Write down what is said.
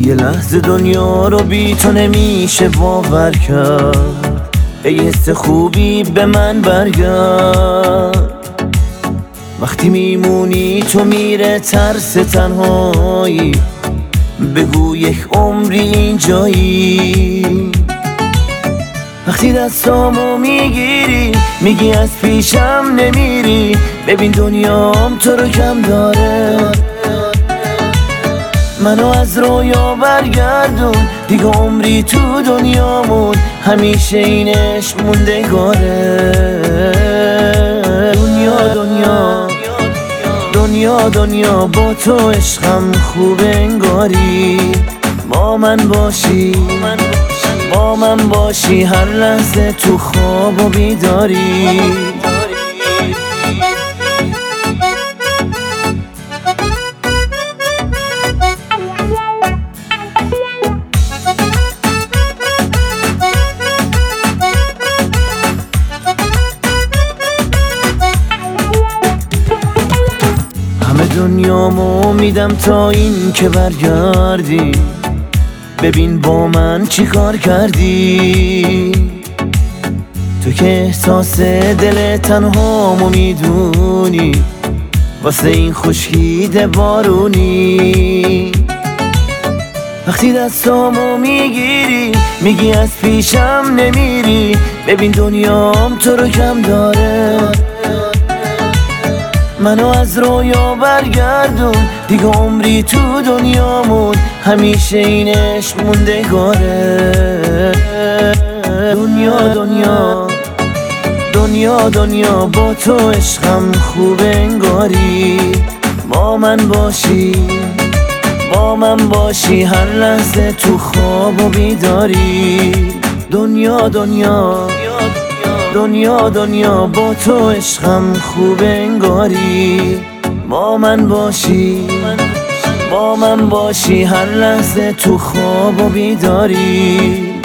یه لحظه دنیا رو بی تو نمیشه باور کرد. ای حس خوبی به من برگرد. وقتی میمونی تو میره ترس تنهایی، بگو یک عمری اینجایی. وقتی دستامو میگیری میگی از پیشم نمیری، ببین دنیام تو رو کم داره. منو از رویا برگردون، دیگه عمری تو دنیامون همیشه اینش موندگاره. دنیا دنیا با تو عشقم خوب انگاری. با من باشی هر لحظه تو خواب و بیداری. همه دنیامو میدم تا این که برگردی، ببین با من چی کار کردی. تو که احساس دل تنهامو میدونی، واسه این خشکیده بارونی. وقتی دستامو میگیری میگی از پیشم نمیری، ببین دنیام تو رو کم داره. منو از رویا برگردون، دیگه عمری تو دنیامون همیشه اینش موندگاره. دنیا با تو عشقم خوب انگاری. با من باشی هر لحظه تو خواب و بیداری. دنیا با تو عشقم خوب انگاری. با من باشی هر لحظه تو خواب و بیداری.